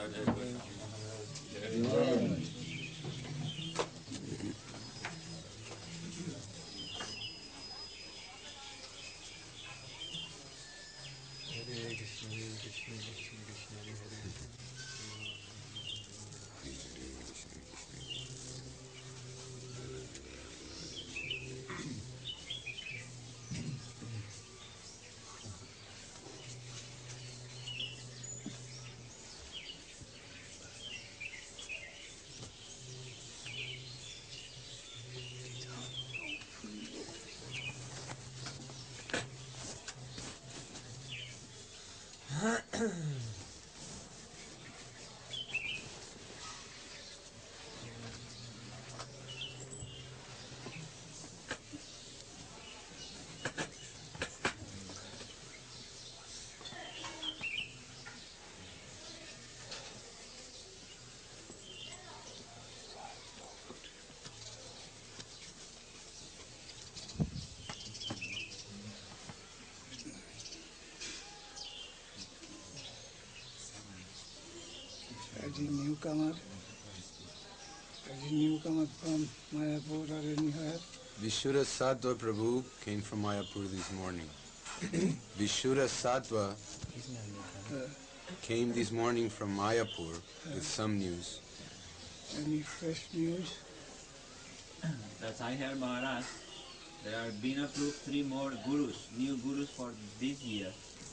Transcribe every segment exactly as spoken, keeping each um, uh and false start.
As a newcomer, as a newcomer from Mayapur or anywhere. Vishura Sattva Prabhu came from Mayapur this morning. Vishura Sattva uh, came this morning from Mayapur uh, with some news. Any fresh news? That's I heard Maharaj. There have been approved three more gurus, new gurus for this year.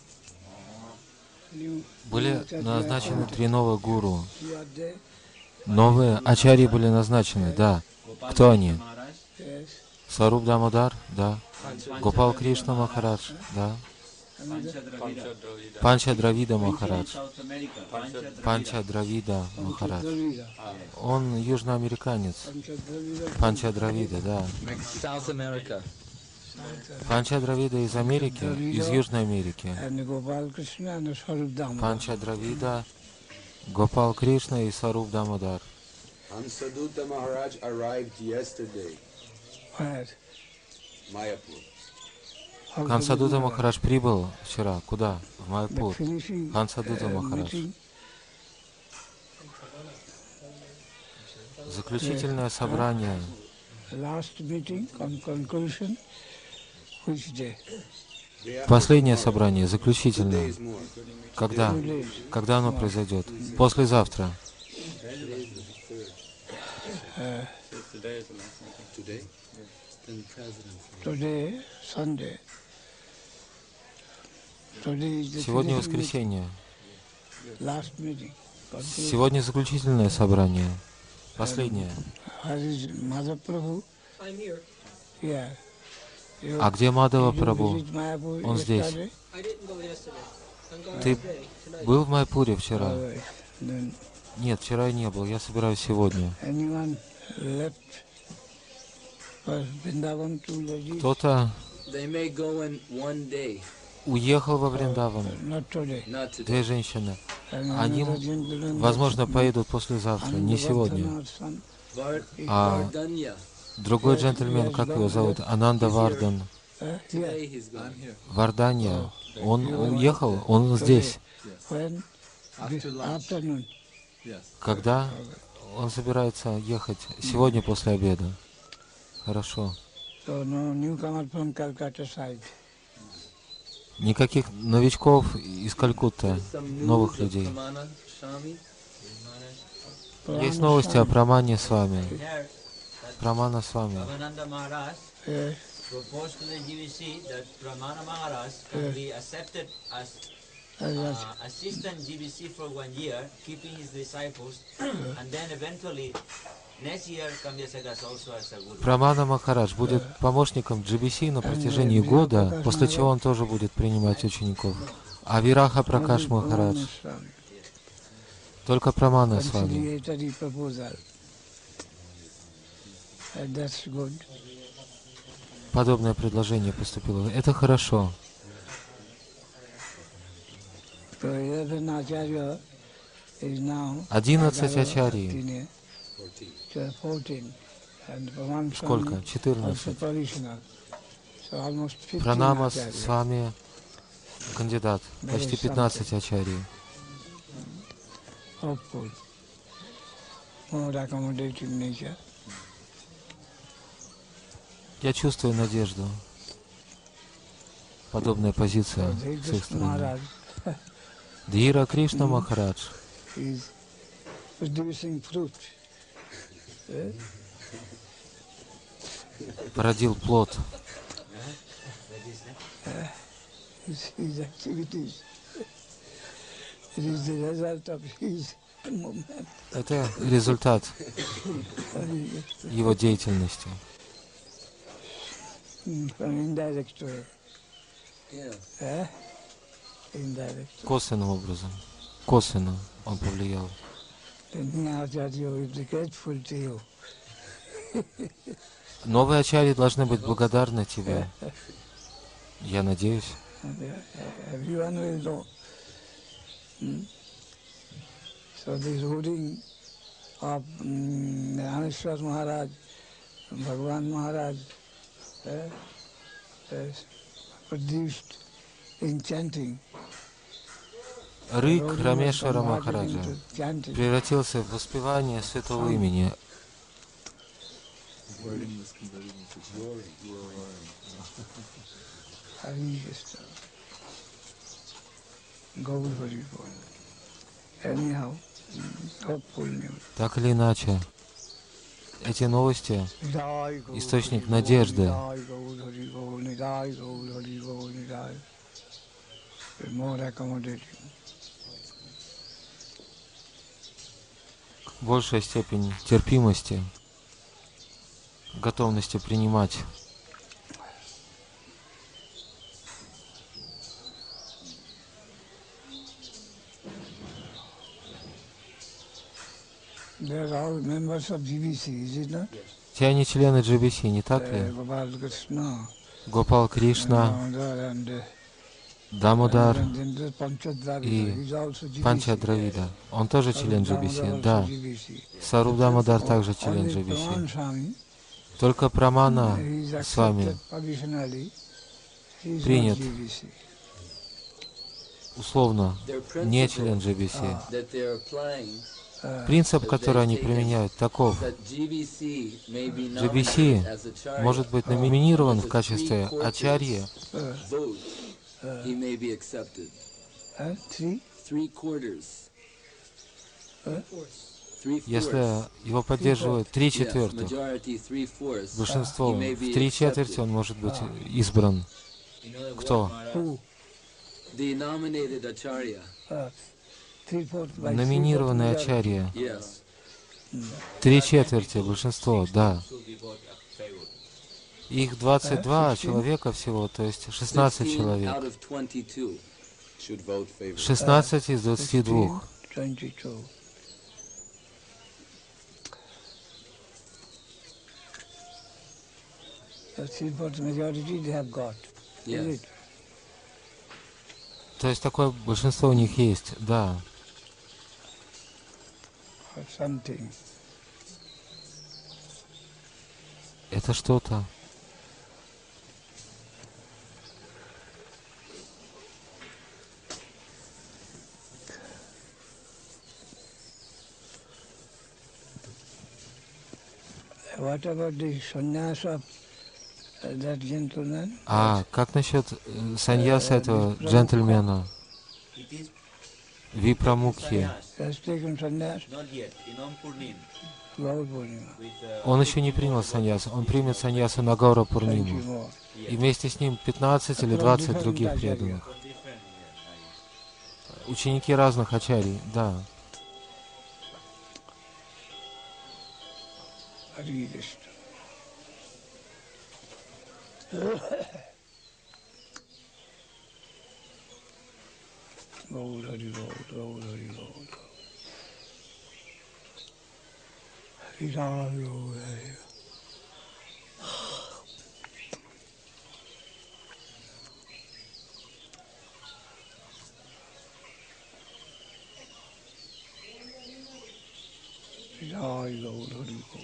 Были назначены три новых гуру. Новые ачарьи были назначены, да. Кто они? Сваруб Дамодар, да. Гопал Кришна Махарадж, да. Панча Дравида Махарадж. Панча Дравида Махарадж. Он южноамериканец. Панча Дравида, да. Панча Дравида из Америки, из Южной Америки. Панча Дравида, Гопал Кришна и Сваруб Дамодар. Hansadutta Maharaj arrived yesterday. Mayapur. Хансадута Махарадж прибыл вчера. Куда? В Майяпур. Хансадута Махарадж. Заключительное собрание. Последнее собрание, заключительное. Когда? Когда оно произойдет? Послезавтра. Сегодня воскресенье. Сегодня заключительное собрание. Последнее. А где Мадава Прабху? Он здесь. Ты был в Майяпуре вчера? Нет, вчера я не был. Я собираюсь сегодня. Кто-то уехал во Вриндаван. Две женщины. Они, возможно, поедут послезавтра, не сегодня. А другой джентльмен, как его зовут? Ананда Вардан. Варданья. Он уехал, он здесь. Когда он собирается ехать? Сегодня после обеда. Хорошо. Никаких новичков из Калькутты, новых людей. Есть новости о Прамане с вами. Прамана с вами. Прамана Махарадж будет помощником джи би си на протяжении года, после чего он тоже будет принимать учеников. А Вираха Пракаш Махарадж. Только Прамана с вами. Подобное предложение поступило. Это хорошо. Одиннадцать ачарьи. Сколько? Четырнадцать. Пранамас с вами кандидат. Почти пятнадцать ачарьи. hopeful, more accommodating nature. Я чувствую надежду. Подобная позиция So Sri с их Krishna стороны. Maharaj Дхира Кришна Мгм. Махарадж is producing fruit. Eh? породил плод. His, his activities. It is the result of his movement. Это результат его деятельности. Mm, From indirect way. Yeah. Eh? Indirect. Косвенным образом. Косвенно он повлиял. The new Acharya will be grateful to you. Новые ачарьи должны быть благодарны тебе. Я надеюсь. And uh, everyone will know. Hmm? So this ruling of um, Dhaneshwar Maharaj, Bhagwan Maharaj, eh, has produced in chanting. Рык Ruling was Рамешвара converted Махараджа into chanting. превратился в воспевание святого имени. Wording was converted into glory. Hari Krishna. Gaur Hari Bol. Anyhow, mm, hopeful news. Так или иначе, эти новости Nidai Gaur Источник Hari Bol, надежды. Nidai Gaur Hari Bol, Nidai Gaur Hari Bol, Nidai. We're more accommodating. большая степень терпимости, готовности принимать. They're all members of G B C, is it not? Все они члены джи би си, не так Uh, ли? Gopal Krishna, Гопал and Кришна, Damodar, and, uh, Дамодар and then there's Panchadravida. и He's also G B C. Панча Дравида. Он тоже член джи би си. Damodar also Да, G B C. Саруб Дамодар также член Only джи би Praman си. Swami, Только Прамана he's с вами accepted provisionally. He's принят. not G B C. условно Their не principle член джи би си. that they're applying, Uh, Принцип, который они применяют, таков. that G B C may be джи би си nominated as acharya, может быть номинирован в качестве ачарьи, uh, vote, he may be accepted. uh, three? Three quarters. Huh? Three если fourths. его поддерживают три Yes, четвертых. majority, three fourths. Большинство, He may в be три accepted. четверти он может быть избран. You know what, Кто? Maharaj? Who? The nominated acharya. Uh, three-fourths by Номинированные three-fourths majority. ачарьи. Yes. Три четверти, большинство, да. Should be vote favor. Их двадцать два Э, шестнадцать? человека всего, то есть шестнадцать sixteen человек. out of twenty-two. Should vote favor. шестнадцать из двадцати двух. twenty-two. The three-fourths majority they have got. Is Yes. it? То есть такое большинство у них есть, да. Or something. Это что-то. What about the sannyas of uh, that gentleman? А как насчет э, саньяса этого джентльмена It is Випрамукхи? sannyas, He has taken sannyas, not yet. In Om Purnim, Gaur Purnima. with uh, Он еще не принял саньяс, он примет саньясу на Гаура Twenty Пурниму. more. И вместе с ним пятнадцать или двадцать других преданных. from different yeah, Ученики разных ачарий, да. Hare Krishna. Gaur Hari Gaur, Gaur Hari Gaur. Hari Ram, Gaur Hari. Hari Gaur, Hari Gaur.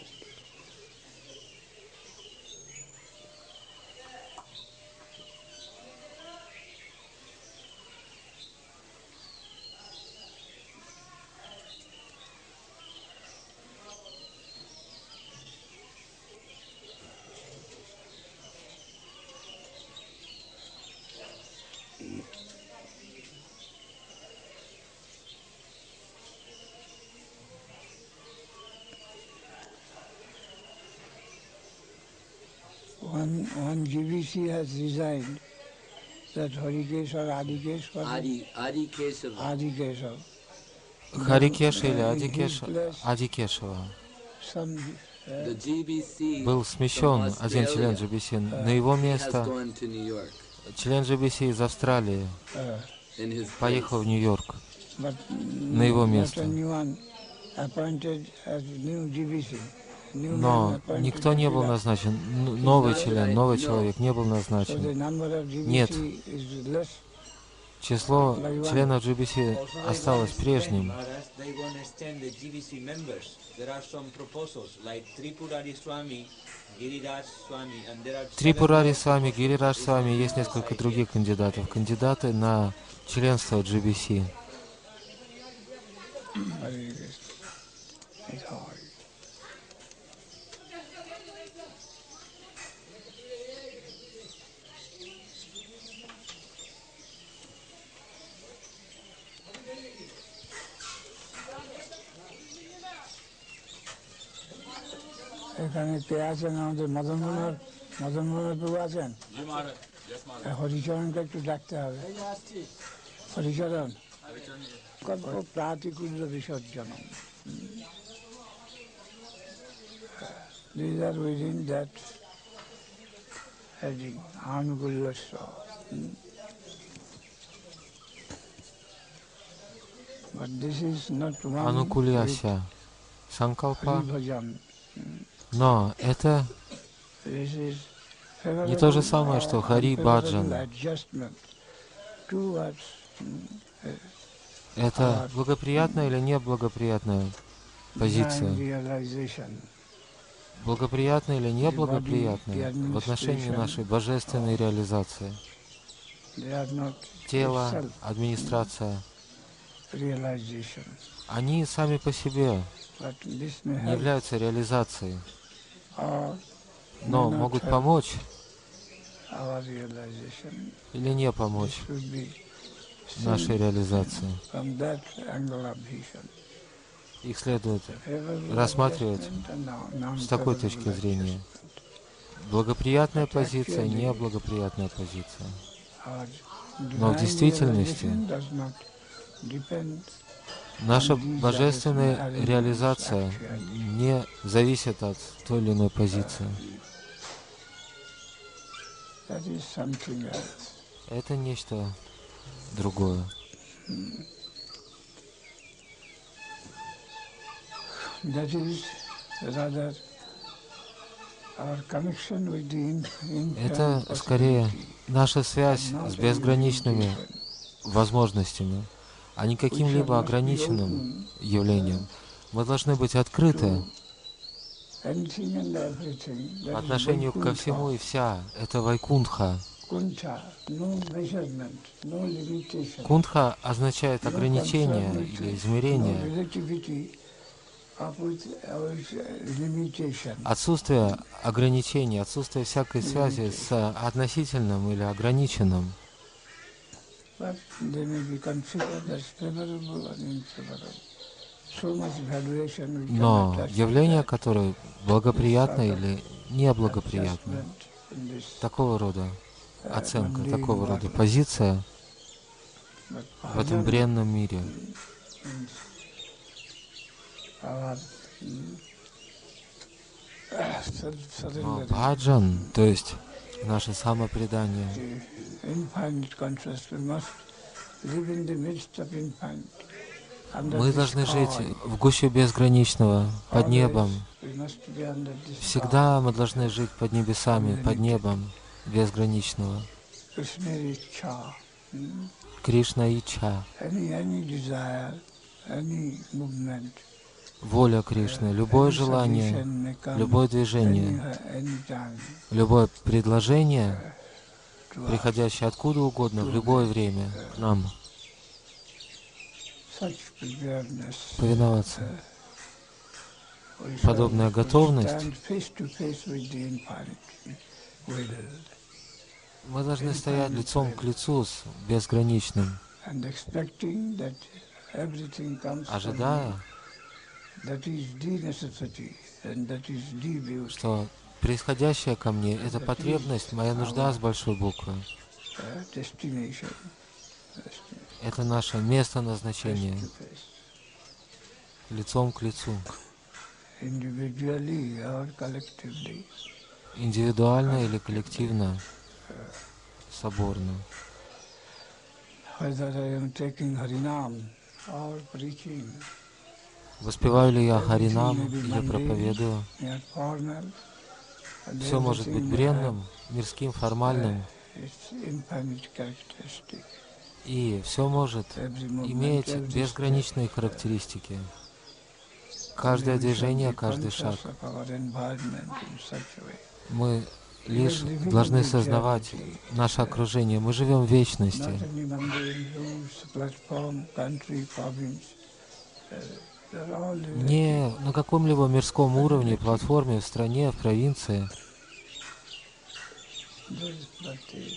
when G B C has resigned, that Harikesh or Adikesh, what is Adi, Adi Kesava. Adikeshava. Харикеша или In his Адикеша, place, Адикешева. some uh, The G B C Был from смещен один член Australia джи би си. На его has место gone to New York. член джи би си из Австралии uh, In his поехал в place. Нью-Йорк. but На его not место. a new one appointed as new G B C. New man Но appointed никто to не был fill up. назначен. Н- Новый член, новый человек не был So the назначен. number of G B C Нет. is less. Число членов джи би си осталось прежним. They want to extend the G B C members. There are some proposals like Tripurari Swami, Giriraj Swami, and there are Трипурари с вами, Гирирадж с вами, есть несколько других кандидатов. Кандидаты на членство джи би си. Hare Krishna. It's hard. এখানে কে আছেন আমাদের মদন মোহন মদন মোহন বাবু আছেন হরিচরণকে একটু ডাকতে হবে হরিচরণ কল্প প্রাতিকুল্য বিসর্জন These are within that heading, Anukullasya. But this is not one Анукульяся, with Санкалпа. Bhajan. Но это This is не то же favorable самое, or что Хари unfavorable Баджан. adjustment towards Это благоприятная или неблагоприятная позиция? divine realization. Благоприятная или неблагоприятная в отношении нашей божественной реализации? They are not Тело, self администрация, realization. они сами по себе But this may не help являются реализацией, or но may not могут help помочь our realization. или не помочь Should be нашей seen реализации. from that angle of vision. Их следует Favorable рассматривать adjustment and non- с такой non-favorable точки зрения. adjustment. Благоприятная позиция, неблагоприятная позиция. Our Но в divine действительности realization does not depend наша божественная реализация не зависит от той или иной позиции. that is something else. Это нечто другое. That is rather our connection with the in- infinite Это скорее possibility, наша связь not с any безграничными limitation. возможностями, а не We каким-либо shall not be ограниченным open явлением. Мы должны быть открыты anything and everything that по is отношению ко Vaikuntha, всему и вся. Это Вайкунтха. Kuntha, no measurement, no limitation, Кунтха означает no ограничение concern with, или no измерение. relativity of with, uh, with uh, limitation. Отсутствие ограничений, отсутствие всякой связи с относительным или ограниченным. But they may be considered as favorable or unfavorable. So much valuation we Но cannot attach to явление, that. которое благоприятно или неблагоприятно, Adjustment in this, такого рода uh, оценка, mundane такого рода body. позиция But в этом bhajan бренном мире. means our mm, self Но surrender, баджан, то есть наше самопредание, the infinite consciousness. We must live in the midst of infinite. Under мы the должны жить sky. в гуще безграничного, под небом. Always we must be under the sky. Всегда мы должны жить под небесами, под небом безграничного. Krishna Icha. mm, Кришна Ича, Any, any desire, any movement, воля Кришны, любое any желание, suggestion may come любое движение, any, any time любое предложение, to us. приходящее откуда угодно, в любое время, к нам Such preparedness, повиноваться. we Подобная shall готовность. stand face to face with the infinite will Мы должны стоять лицом к лицу с безграничным, and expecting that everything comes from ожидая, you. That is the necessity and that is the beauty. что Происходящее ко мне — это потребность, моя нужда с большой буквы. uh, destination, destination, Это наше место назначения, face to face, лицом к лицу, individually or collectively. индивидуально или коллективно, соборно. Whether I am taking Harinam or preaching, Воспеваю ли я everything may Харинам be или mundane, проповедую? mere formal, and Все может быть everything may have бренным, мирским, формальным, its infinite characteristic. и все может Every movement, иметь every step. безграничные характеристики. Каждое We should движение, be каждый шаг. conscious of our environment in such a way. Мы лишь должны сознавать наше окружение. Мы живем в вечности. Not any mundane rules, platform, country, province. Uh, they're all relative. Не на каком-либо мирском уровне, платформе, в стране, в провинции. There's but the,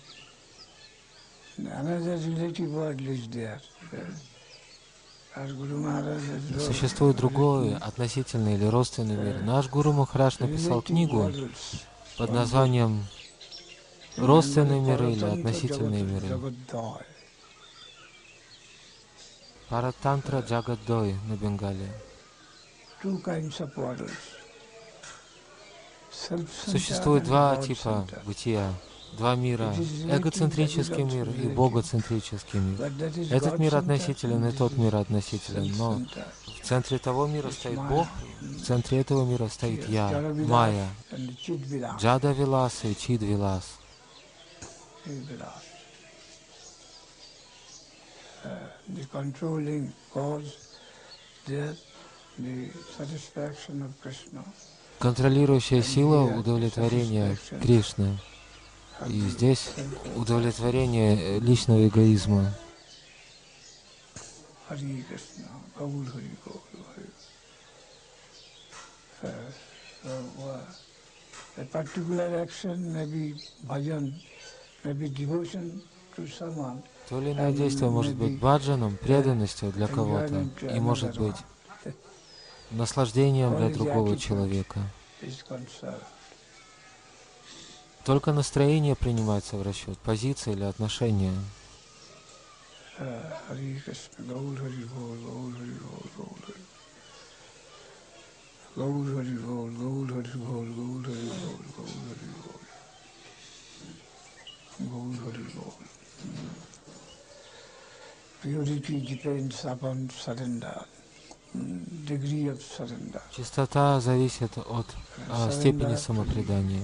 another relative world is there. Uh, Our Guru Maharaj has wrote Существует другой, written относительный или родственный мир. Наш Гуру Махарадж написал relative книгу worlds. под названием «Родственные миры» или Paratantра «Относительные Jagat- миры». Jagaddoy. Паратантра Джагаддой на Бенгале. Two kinds of worlds. Существует два типа бытия, два мира. Эгоцентрический мир и богоцентрический мир. Этот мир относителен, и тот мир относителен, но в центре того мира стоит Бог, в центре этого мира стоит Я, Майя, Джада Вилас и Чид Вилас. The controlling cause there, the satisfaction of Krishna. Контролирующая сила удовлетворения Кришны. И здесь удовлетворение личного эгоизма. Hari Krishna, Gaur Hari Gaur Hari. Uh, so, uh, a particular action may be bhajan, may be devotion to someone. То или иное действие может быть баджаном, преданностью для кого-то, и может быть наслаждением для другого человека. Только настроение принимается в расчет, позиция или отношения. Хари Кришна, Гаур Хари Бол, Гаур Хари Бол, Гаур Хари Гаур Хари Бол, Гаур Хари Бол, Гаур Хари Бол, Гаур Хари Бол, Gauр Hari Bol. Purity depends upon surrender, degree of surrender. Чистота зависит от а, степени самопредания.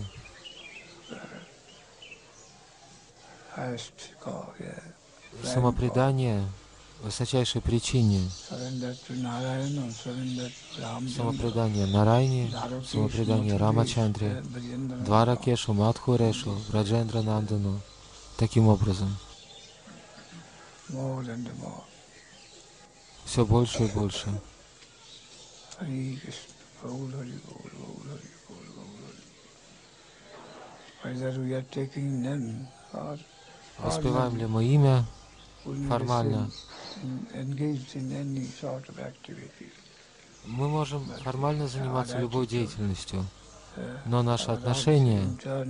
Highest call, yeah. Самопредание высочайшей причине. Surrender to Narayana, surrender to Ramchandra, Самопредание Нарайне, самопредание Рамачандре, Дваракешу, Мадхурешу, Браджендра Нандану. Таким образом. more and more. Все больше и больше. Hari Krishna, Gaur Hari Bol, Gaur Hari Bol, Gaur Hari Bol. Whether we are taking them or Воспеваем ли мы имя формально? engaged in any sort of activity. Мы можем формально заниматься любой деятельностью, но наше отношение,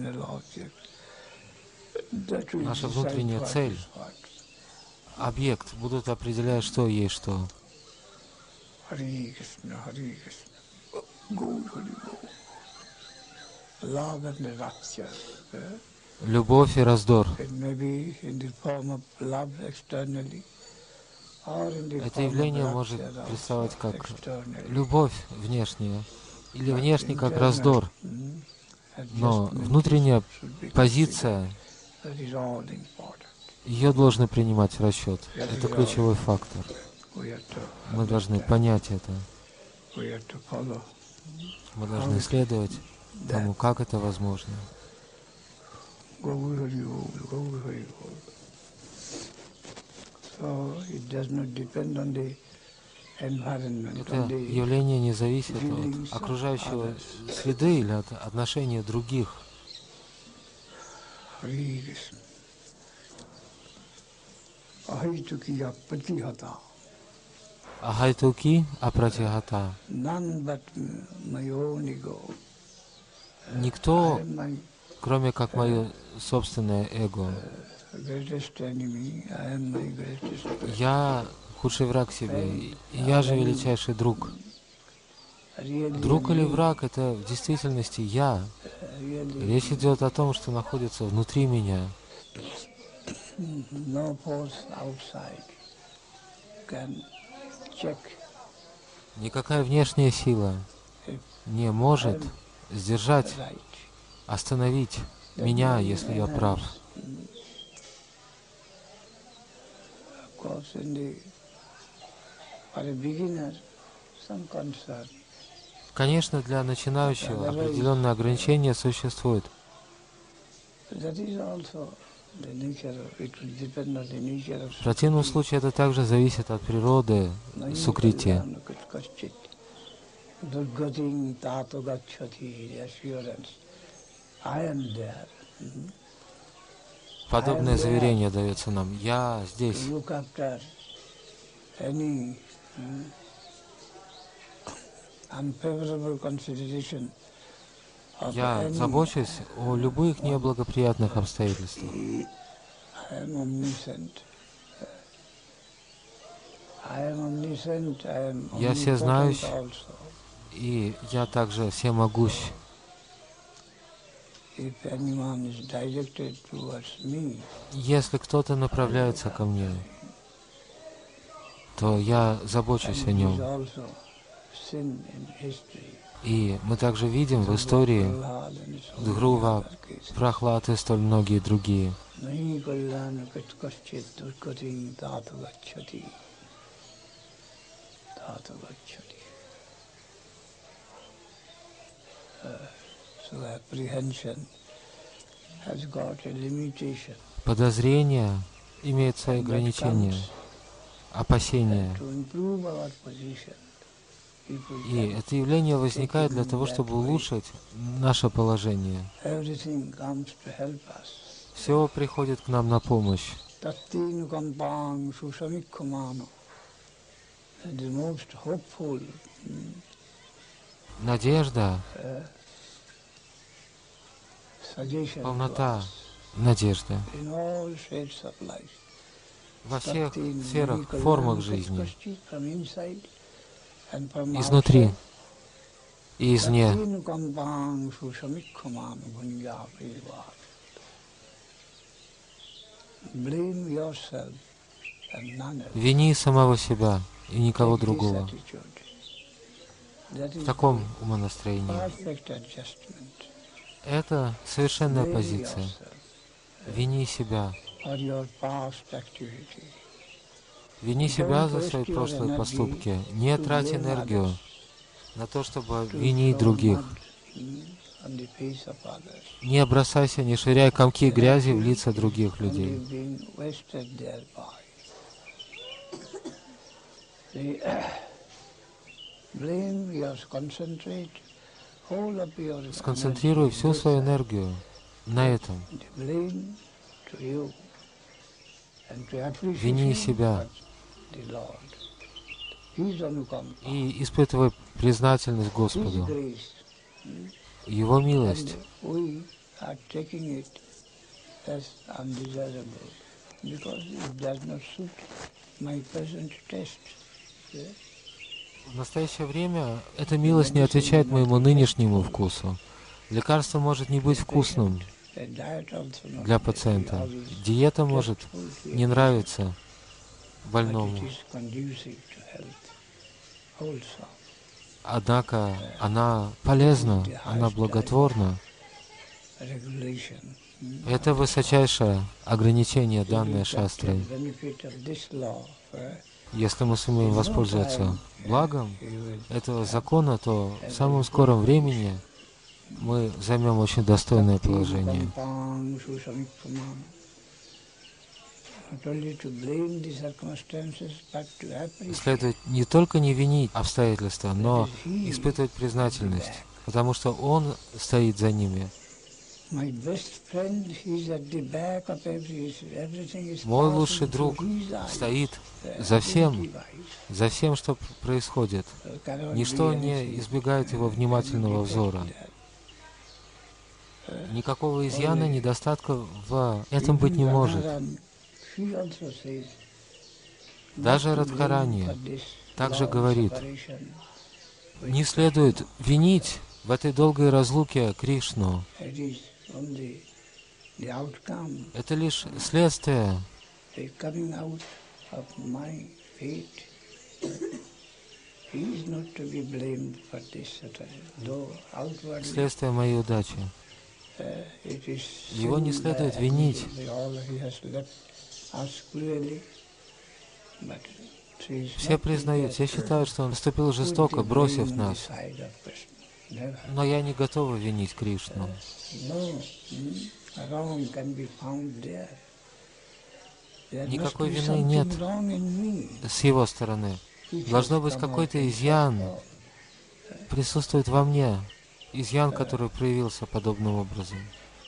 наша внутренняя цель, объект будут определять, что есть что. Hari Krishna, Hari Krishna, Gaur Hari Bol. Love and rapture. Любовь и раздор. It may be in the form of love externally, or in the Это form явление of может rapture also представать как externally. любовь внешняя, или внешне как раздор, Mm, но adjustment внутренняя should be позиция, considered. That is all important. ее должны принимать в расчет. Это ключевой фактор. We have to, Мы должны понять это. we have to follow Мы должны следовать тому, как это возможно. Gaur Hari Bol, Gaur Hari Bol. So it does not depend on the environment, Это on the явление не зависит от окружающего среды или от отношения других. Hari Krishna. Ahitukiya Pratihata. Ахайтуки апратихата. None but my own ego Никто, am my кроме как мое собственное эго. greatest enemy. I am my greatest. Я худший враг себе, и я же величайший друг. Really, Друг или me, враг — это в действительности я. really, Речь идет о том, что находится внутри меня. no force outside can check Никакая внешняя сила не может сдержать, right. остановить меня, если я прав. Of course, in the, for a beginner, some concern. Конечно, для начинающего определенные ограничения существуют. That is also the nature of, it will depend on the nature of В противном случае это также зависит от природы сукрити. Durgating tato gacchati, the assurance. I am there. Mhm. Подобное заверение дается нам. Я здесь. To look after any mm, unfavorable consideration of Я any. забочусь о любых неблагоприятных обстоятельствах. I am omniscient. I am omniscient. I am Я omnipotent всезнающий. also. И я также всемогущ. If anyone is directed towards me, Если кто-то направляется ко мне, то я забочусь о and it is нем. also seen in history. И мы также видим в истории Prahlad and so many Dhruva, other cases. Прахлад и столь многие другие. Nahi kalyana kaschit durgati tatu gacchati. Tatu gacchati. Uh, So apprehension has got a limitation. Подозрение имеет свои ограничения, опасения. To improve our position, people И can, это явление возникает для того, чтобы улучшить наше положение. everything comes to help us. Все приходит к нам на помощь. Tattinu kampang susamikkumano. The most hopeful mm, Надежда, uh, suggestion to полнота, us надежда in all shades of life. во всех Tattinu сферах, kalyana формах жизни, kaschit from inside and from изнутри outside. и извне. Tattinu kampang susamikkumano bhunjapeva. Blame yourself and none else. Вини самого себя и никого Take this другого. attitude. That В is таком the умонастроении. perfect adjustment. Это совершенная Blame позиция. yourself Вини себя. for your past activity. Вини себя за свои прошлые поступки. Не трать энергию на то, чтобы To винить throw других. mud, mm, on the face of others. Не бросайся, не швыряй комки грязи в лица других людей. Only being wasted thereby. The blame your concentrate whole of your Сконцентрируй energy всю in свою this энергию на этом. the blame to you and to appreciate Вини себя the Lord. His anukampa, и испытывай признательность His Господу, grace. Его милость. And we are taking it as undesirable because it does not suit my present taste. Yeah? В настоящее время эта милость не отвечает моему нынешнему вкусу. Лекарство может не быть вкусным The diet also not для be пациента. always Диета может tasteful to не a нравиться patient, but больному, it is conducive to health, wholesome. однако она полезна, она благотворна. Regulation. Mm. Это высочайшее ограничение, If we данное get шастрой. the benefit of this law, uh, Если мы сумеем воспользоваться благом you will этого закона, то в самом скором времени мы займем очень достойное положение. Kampang susamikkumam. Not only to blame the circumstances, but to appreciate. Следует не только не винить обстоятельства, но испытывать признательность, потому что Он стоит за ними. My best friend, he's at the back of every, everything is Мой passing лучший through друг his eyes. стоит Uh, за his всем, device. за всем, что происходит. There cannot Ничто be не anything избегает его внимательного взора. Никакого изъяна, недостатка в этом быть не может. Даже Радхарани также говорит, не следует винить в этой долгой разлуке Кришну. Это лишь следствие следствие моей удачи. Его не следует винить. Все признают, все считают, что он поступил жестоко, бросив нас. Но я не готова винить Кришну. Никакой вины нет с его стороны. Должно быть какой-то изъян, присутствует во мне, изъян, который проявился подобным образом.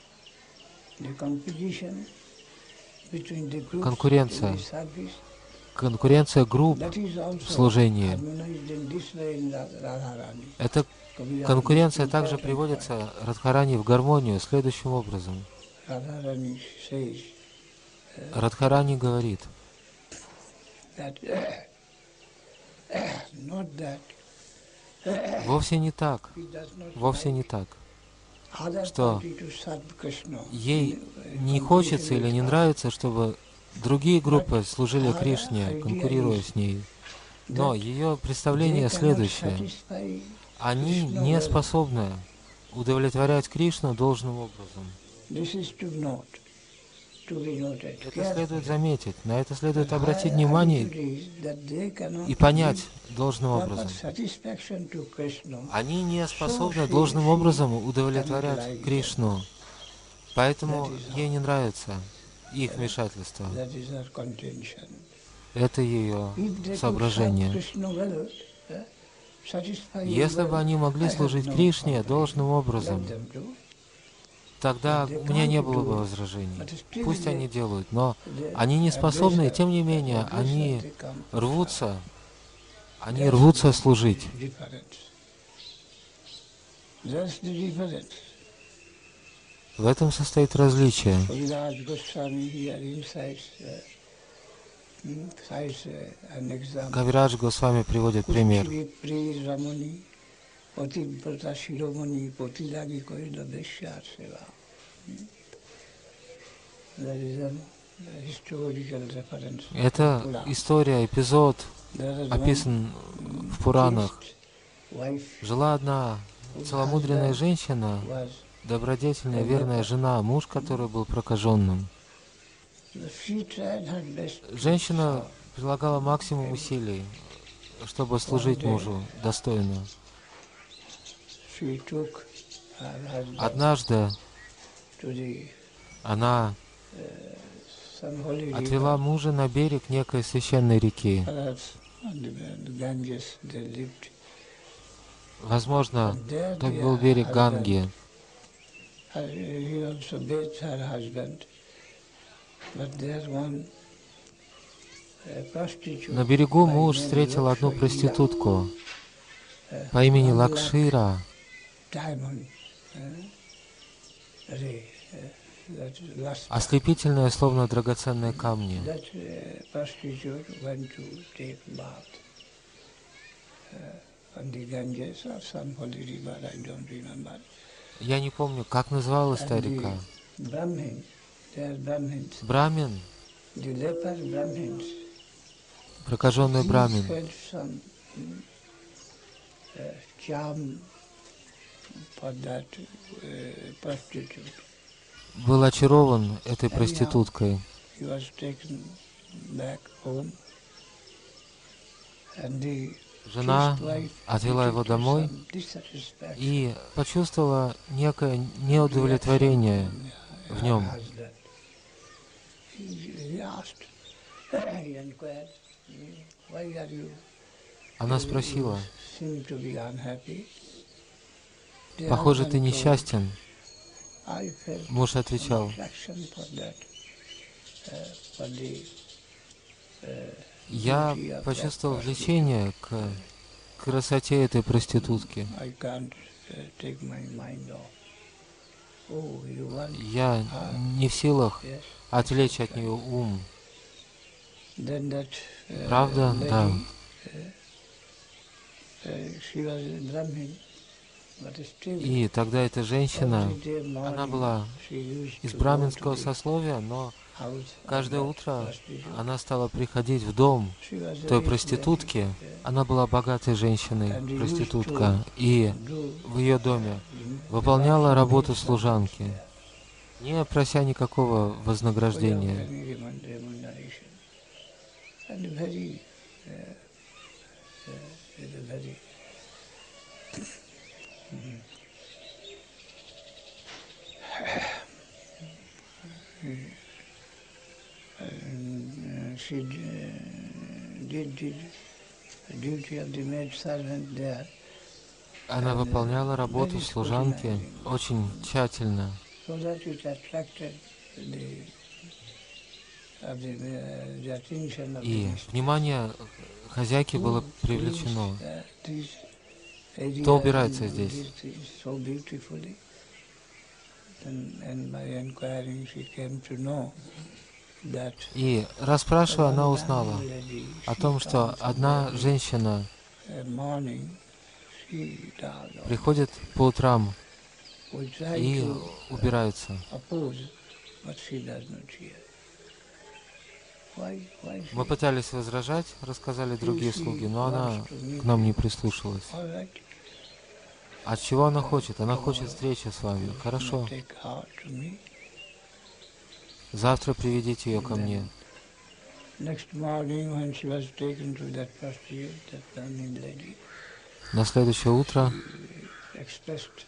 Конкуренция. Конкуренция групп в служении. Эта конкуренция также приводится Радхарани в гармонию следующим образом. Радхарани говорит, вовсе не так, вовсе не так, что ей не хочется или не нравится, чтобы другие группы служили Кришне, конкурируя с ней. Но ее представление следующее. Они не способны удовлетворять Кришну должным образом. Это следует заметить, на это следует обратить внимание и понять должным образом. Они не способны должным образом удовлетворять Кришну, поэтому ей не нравится их вмешательство. Это ее соображение. Если бы они могли служить Кришне должным образом, тогда у меня не было бы возражений. Пусть они делают, но они не способны, и тем не менее, они рвутся, они рвутся служить. В этом состоит различие. Кавирадж Госвами приводит пример. Это история, эпизод, описан в Пуранах. Жила одна целомудренная женщина, добродетельная, верная жена, муж, который был прокаженным. Женщина прилагала максимум усилий, чтобы служить мужу достойно. Однажды она отвела мужа на берег некой священной реки. Возможно, это был берег Ганги. На берегу муж встретил одну проститутку по имени Лакшира. Ослепительная, словно драгоценные камни. Я не помню, как называлась та река. Брамин, прокаженный брамин, был очарован этой проституткой. Жена отвела его домой и почувствовала некое неудовлетворение в нем. Она спросила: «Похоже, ты несчастен». Муж отвечал: «Я почувствовал влечение к красоте этой проститутки. oh, you want Я не в силах yes. отвлечь от нее ум. Then that uh, Правда? Да. lady, uh, uh, she was a Brahmin, but still И тогда эта женщина, every day morning она была she used из to go браминского to the сословия, но house of каждое that утро prostitute. она стала приходить в дом She was a той rich проститутки. lady, yeah. Она была богатой женщиной, And he used проститутка, to и do в ее доме the выполняла devotion работу of his служанки, servants, не прося никакого yeah, вознаграждения. without any remun- remuneration. And very, uh, uh, a very mm, and, uh, she uh, did, did the duty of the maid servant there. Она выполняла работу служанки очень тщательно, So that it attracted the, of the, uh, the attention of the и mistress. внимание хозяйки было Who привлечено. cleans, uh, this area Кто убирается and здесь? these things so beautifully. And, and by inquiring she came to know that И расспрашивая, она one узнала Brahmin lady, о she том, что comes одна every, женщина uh, morning, she does all приходит по утрам We try и to убирается. oppose, but she does not hear. Why, why Мы she? пытались возражать, рассказали другие слуги, но она к нам не прислушалась. All right, От чего она хочет? Она хочет встречи с вами. Хорошо. take her to me. Завтра приведите ее ко мне. Next morning, when she was taken to that prostitute, that Brahmin lady, На следующее утро expressed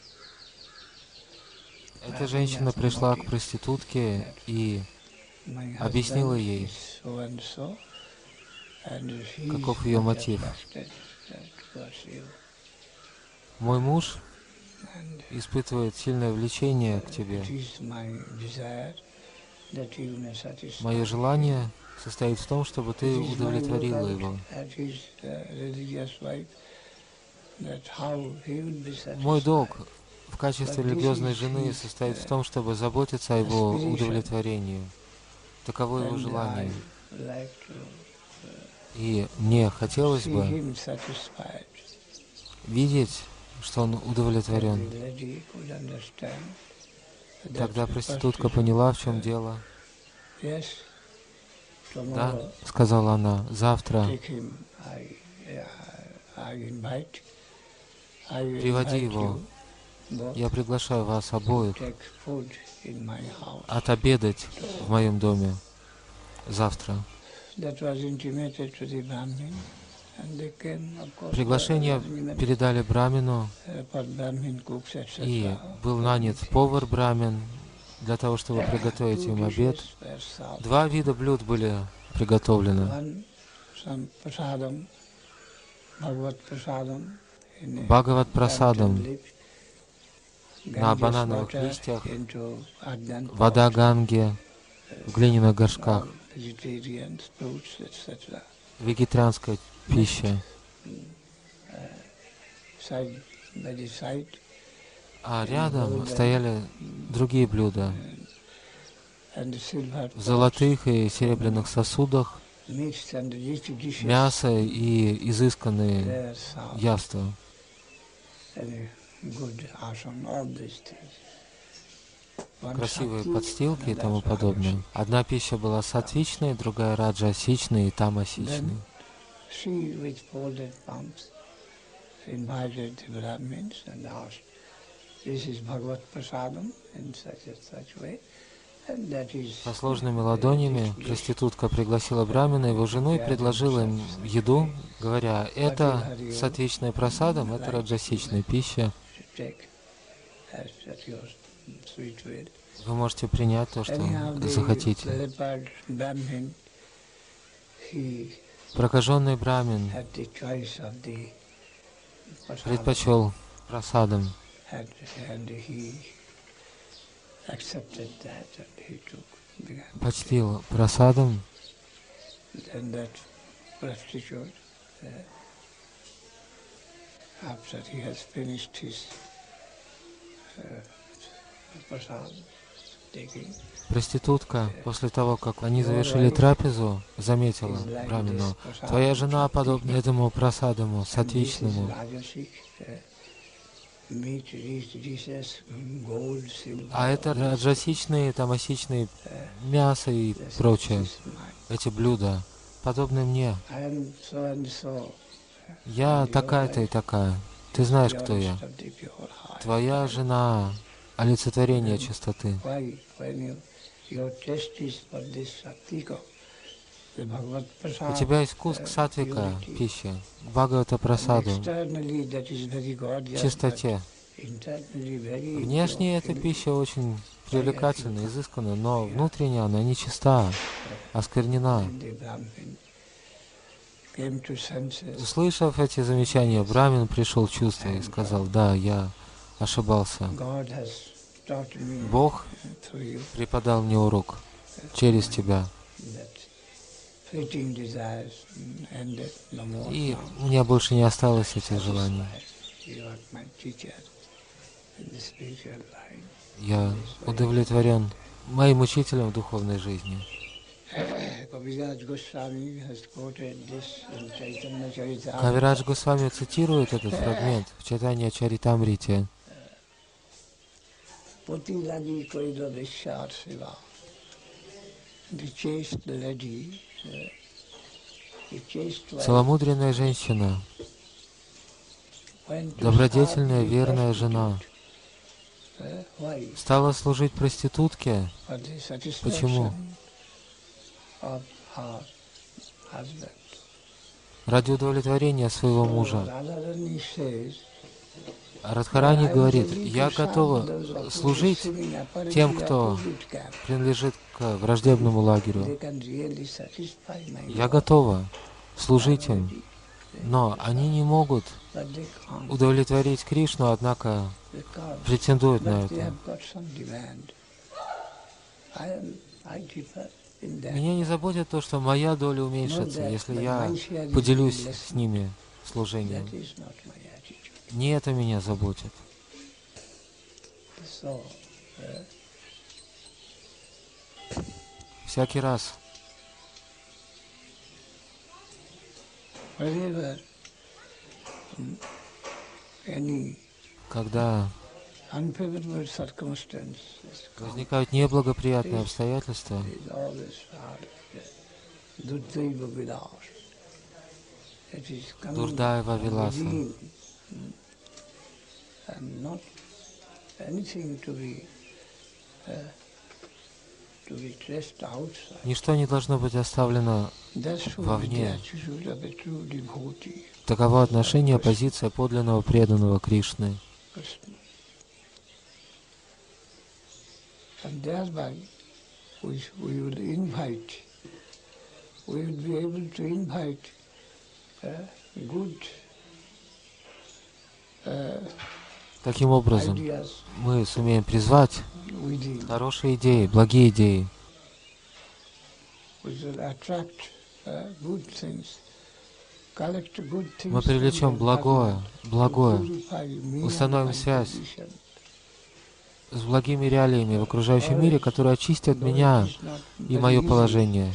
эта женщина пришла к проститутке и my объяснила husband ей, is so and so, and he is каков ее not мотив. attracted towards you. Мой муж And испытывает сильное влечение к тебе. it is my desire that you may satisfy. Мое желание состоит в том, чтобы ты It is my удовлетворила lookout его. at his uh, religious wife, that how he will be satisfied. Мой долг в качестве религиозной жены состоит в том, чтобы заботиться о его удовлетворении. Таково его And желание. I like to И мне хотелось see бы him satisfied. видеть, что он удовлетворен. The lady could understand that Тогда the проститутка prostitute, поняла, в чем uh, дело. Yes, Да, tomorrow сказала она, завтра take him. I, uh, I invite. I will приводи invite его. you both Я приглашаю вас обоих take food in my house. отобедать в моем доме завтра. That was intimated to the Brahmin, and they came, of course, Приглашение the arrangements, передали Брамину, uh, for Brahmin cooks, et cetera. и был нанят повар Брамин для того, чтобы приготовить Two им обед. dishes were served. Два вида блюд были приготовлены. One, some prasadam, Bhagavad prasadam, in a Бхагават plantain прасадам leaf, на Ganges банановых water листьях, into earthen pot, вода Ганги в глиняных горшках, all vegetarian fruits, et cetera. вегетарианская пища. Side by the side, А рядом стояли другие блюда and the silver в pots, золотых и серебряных сосудах, mixed and rich dishes мясо и изысканные were served, яства. and a good asan, all these things. One Красивые sattvic, подстилки и another тому подобное. rajasic. Одна пища была сатвичной, другая раджасичной и тамасичной. Then she, with folded palms, invited the Brahmins and asked, this is Bhagavad Prasadam in such and such way, and that is Со сложными ладонями проститутка пригласила Брамина и его жену и предложила им еду, говоря, это сатвичная прасадам, это раджасичная пища. to take as at your sweet will. Вы можете принять то, что Anyhow, the захотите. leopard Brahmin, he Прокаженный Брамин had the choice of the prasadam, предпочел прасадам, and, and he accepted that, and he took, began to почтил прасадам, take. And that prostitute, uh, after he has finished his uh, prasad taking. Проститутка, после того, как они завершили трапезу, заметила брамину: «Твоя жена подобна этому просадому, сатвичному». А это раджасичные, тамасичные мясо и прочее, эти блюда, подобны мне. Я такая-то и такая. Ты знаешь, кто я. Твоя жена — олицетворение чистоты. У тебя есть вкус к сатвика, пище, к Бхагавата прасаду, чистоте. Внешне эта пища очень привлекательна, изысканна, но внутренне она нечиста, осквернена. Услышав эти замечания, брамин пришел в чувство и сказал: «Да, я ошибался. Бог преподал мне урок через тебя. И у меня больше не осталось этих желаний. Я удовлетворен моим учителем в духовной жизни». Кавирадж Госвами цитирует этот фрагмент в Чайтанья Чаритамрите. Целомудренная женщина, добродетельная, верная жена стала служить проститутке. Почему? Ради удовлетворения своего мужа. Радхарани говорит: «Я готова служить тем, кто принадлежит к враждебному лагерю. Я готова служить им, но они не могут удовлетворить Кришну, однако претендуют на это. Меня не заботит то, что моя доля уменьшится, если я поделюсь с ними служением. Не это меня заботит». Всякий раз, когда возникают неблагоприятные обстоятельства, Дурдайва Виласа, ничто не должно быть оставлено вовне. Таково отношение, позиция подлинного преданного Кришны. Таким образом, мы сумеем призвать хорошие идеи, благие идеи. Мы привлечем благое, благое, установим связь с благими реалиями в окружающем мире, которые очистят меня и мое положение.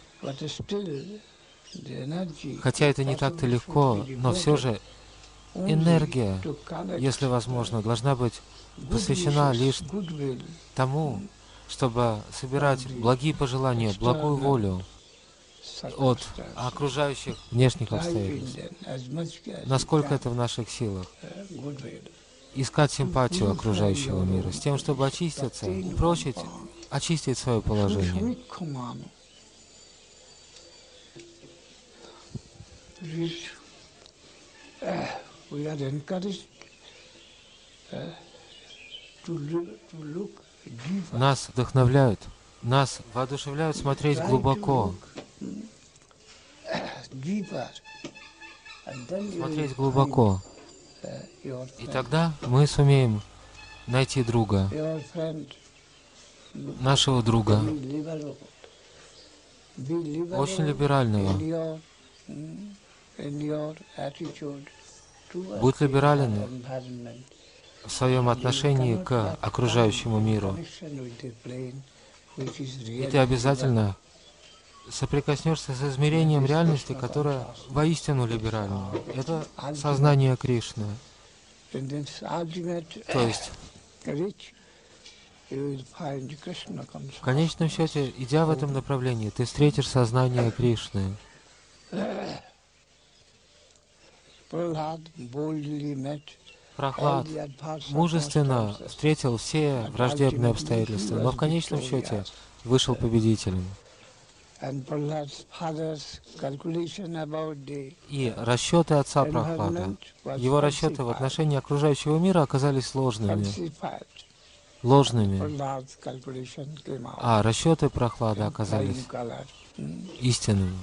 Хотя это не так-то легко, но все же энергия, если возможно, должна быть посвящена лишь тому, чтобы собирать благие пожелания, благую волю от окружающих внешних обстоятельств. Насколько это в наших силах. Искать симпатию окружающего мира, с тем, чтобы очиститься, прочить, очистить свое положение. Нас вдохновляют, нас воодушевляют смотреть глубоко. Смотреть глубоко. И тогда мы сумеем найти друга, нашего друга, очень либерального. Будь либерален в своем отношении к окружающему миру. И ты обязательно соприкоснешься с измерением реальности, которое воистину либерально. Это сознание Кришны. То есть, в конечном счете, идя в этом направлении, ты встретишь сознание Кришны. Прохлад мужественно встретил все враждебные обстоятельства, но в конечном счете вышел победителем. И расчеты отца Прохлада, его расчеты в отношении окружающего мира оказались сложными. Ложными. А расчеты Прохлада оказались истинными.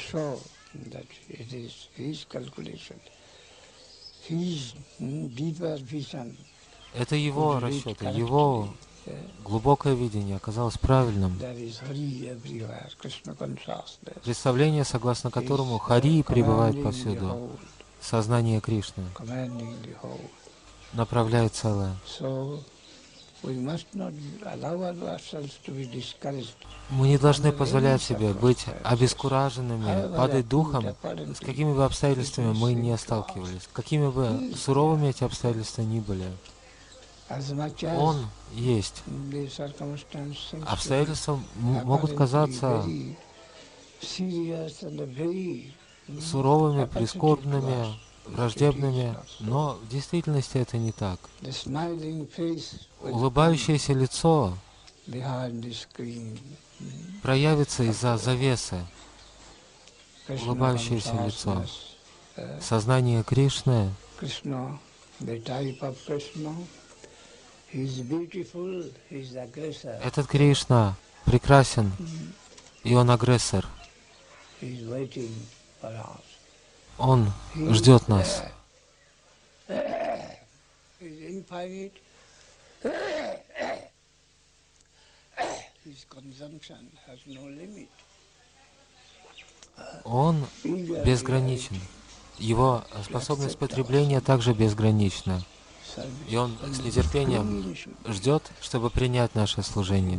Это его расчеты, его глубокое видение оказалось правильным. Представление, согласно которому Хари пребывает повсюду. Сознание Кришны направляет целое. Мы не должны позволять себе быть обескураженными, падать духом, с какими бы обстоятельствами мы не сталкивались, какими бы суровыми эти обстоятельства ни были. Он есть. Обстоятельства могут казаться суровыми, прискорбными, враждебными, но в действительности это не так. Улыбающееся лицо проявится из-за завесы. Улыбающееся лицо. Сознание Кришны. Этот Кришна прекрасен, и он агрессор. Он ждет нас. Он безграничен. Его способность потребления также безгранична. И он с нетерпением ждет, чтобы принять наше служение.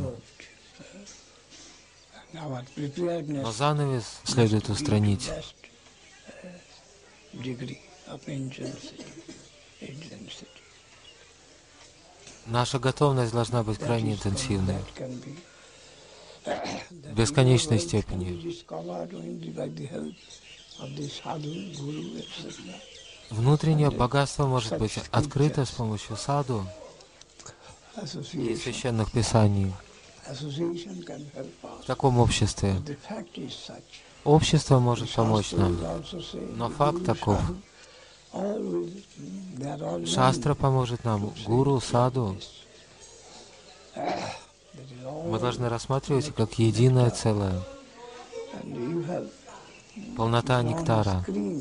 Но занавес следует устранить. Наша готовность должна быть крайне интенсивной, в бесконечной степени. Внутреннее богатство может быть открыто с помощью саду и священных писаний. В таком обществе общество может помочь нам, но факт таков. Шастра поможет нам, гуру, саду. Мы должны рассматривать как единое целое. Полнота нектара.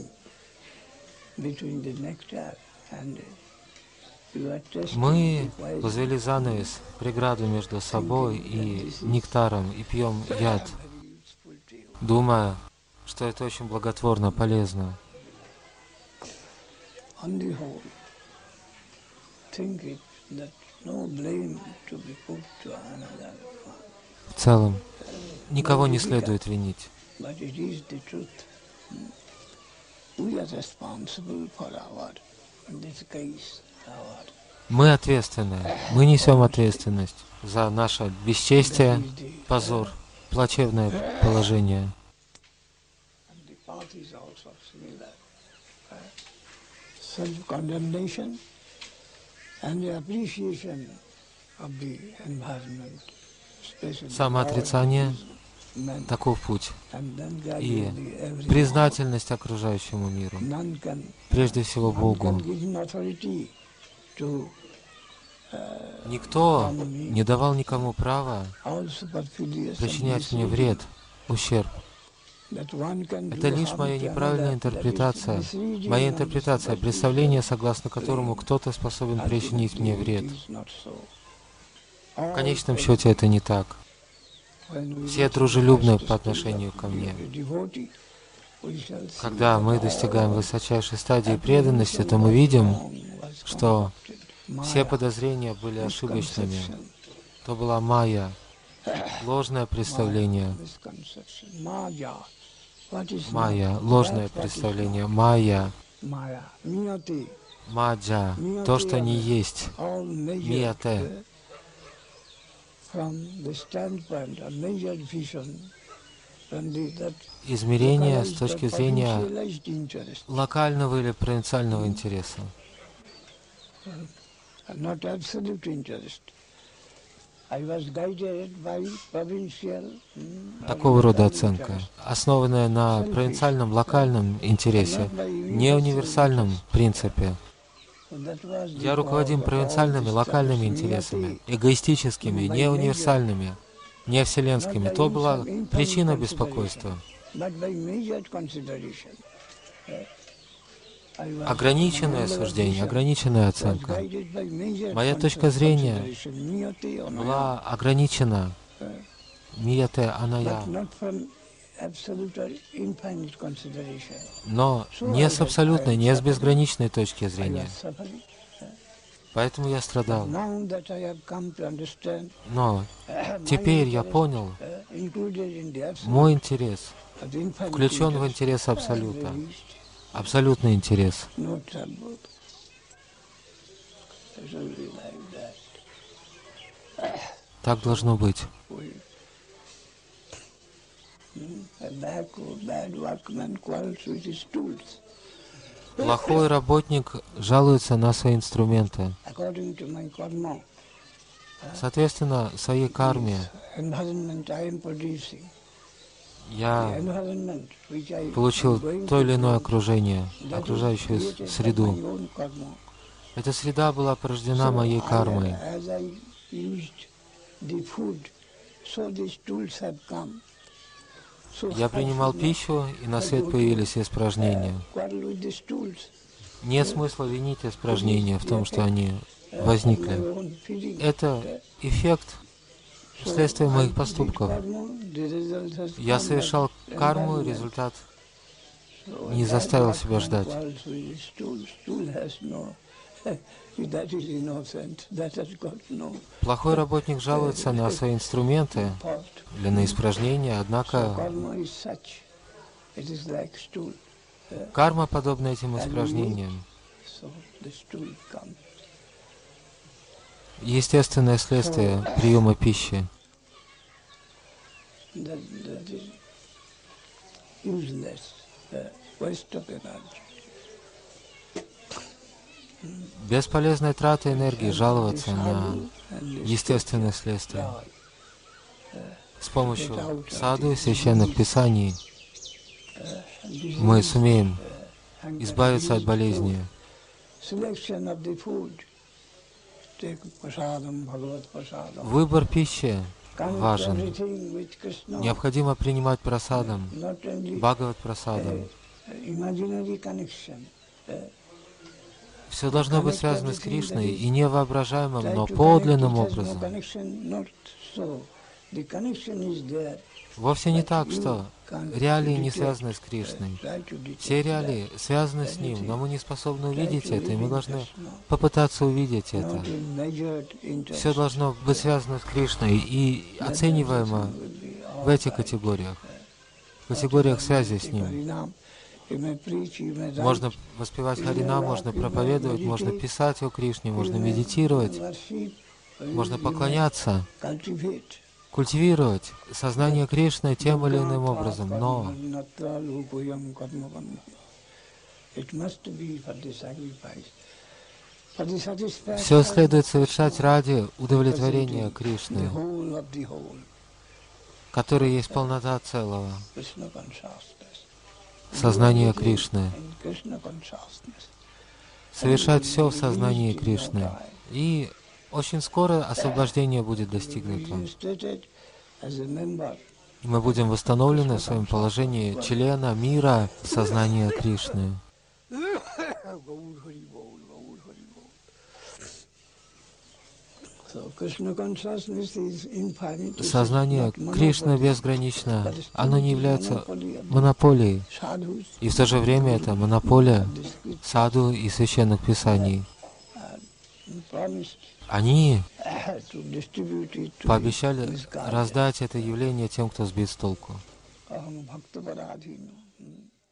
Мы возвели занавес, преграду между собой и нектаром, и пьем яд, думая, что это очень благотворно, полезно. В целом, никого не следует винить. Мы ответственны, мы несем ответственность за наше бесчестие, позор, плачевное положение. Самоотрицание — таков путь. И признательность окружающему миру, прежде всего Богу. Никто не давал никому права причинять мне вред, ущерб. Это лишь моя неправильная интерпретация, моя интерпретация, представление, согласно которому кто-то способен причинить мне вред. В конечном счете это не так. Все дружелюбны по отношению ко мне. Когда мы достигаем высочайшей стадии преданности, то мы видим, что все подозрения были ошибочными. То была майя, ложное представление. Майя, ложное представление. Майя, маджа, то, что не есть. Мияте. Измерение с точки зрения локального или провинциального интереса. Такого рода оценка, основанная на провинциальном, локальном интересе, не универсальном принципе. Я руководим провинциальными, локальными интересами, эгоистическими, не универсальными, не вселенскими. То была причина беспокойства. Ограниченное суждение, ограниченная оценка. Моя точка зрения была ограничена. Мияте аная. Но не с абсолютной, не с безграничной точки зрения. Поэтому я страдал. Но теперь я понял, мой интерес включен в интерес Абсолюта. Абсолютный интерес. Так должно быть. Плохой работник жалуется на свои инструменты. Соответственно, своей карме я получил то или иное окружение, окружающую среду. Эта среда была порождена моей кармой. Я принимал пищу, и на свет появились испражнения. Нет смысла винить испражнения в том, что они возникли. Это эффект вследствие моих поступков. Я совершал карму, и результат не заставил себя ждать. Плохой работник жалуется на свои инструменты или на испражнения, однако карма подобна этим испражнениям. Естественное следствие приема пищи. Бесполезная трата энергии жаловаться на естественное следствие. С помощью саду и священных писаний мы сумеем избавиться от болезни. Выбор пищи важен. Необходимо принимать прасадам, бхагават прасадам. Все должно быть связано с Кришной и невоображаемым, но подлинным образом. Вовсе не так, что реалии не связаны с Кришной. Все реалии связаны с Ним, но мы не способны увидеть это, и мы должны попытаться увидеть это. Все должно быть связано с Кришной и оцениваемо в этих категориях, в категориях связи с Ним. Можно воспевать Харинам, можно проповедовать, можно писать о Кришне, можно медитировать, можно поклоняться, культивировать сознание Кришны тем или иным образом, но все следует совершать ради удовлетворения Кришны, который есть полнота целого. Сознание Кришны. Совершать все в сознании Кришны. И очень скоро освобождение будет достигнуто. Мы будем восстановлены в своем положении члена мира сознания Кришны. Сознание Кришны безгранично. Оно не является монополией. И в то же время это монополия саду и священных писаний. and promised Они to distribute it to пообещали his guardian. раздать это явление тем, кто сбит с толку. Aham bhakta paradhino.